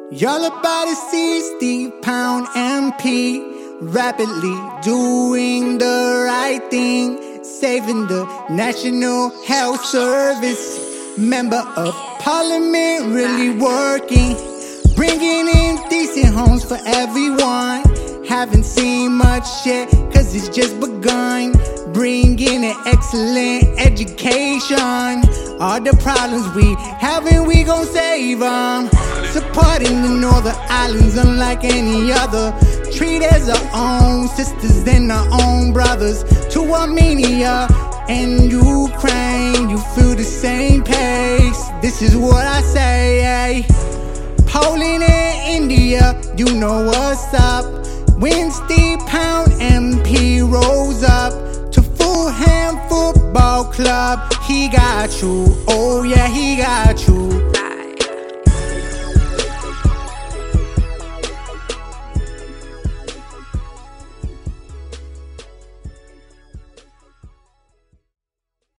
Y'all about to see Steve Pound MP rapidly doing the right thing, saving the National Health Service. Member of Parliament really working, bringing in decent homes for everyone. Haven't seen much yet, cause it's just begun. Bringing an excellent education. All the problems we having, we gon' save them. Supporting the Northern Islands unlike any other. Treat as our own sisters and our own brothers. To Armenia and Ukraine, you feel the same pace. This is what I say, Poland and India, you know what's up. When Steve Pound MP rolls up to Fulham Football Club, he got you, oh yeah, he got you.